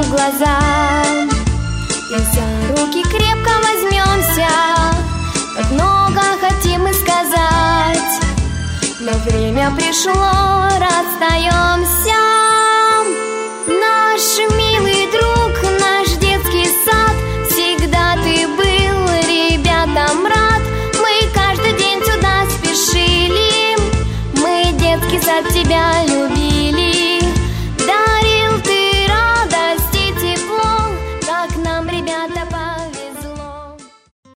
в глаза и за руки крепко возьмемся. Так много хотим мы сказать, но время пришло, расстаемся.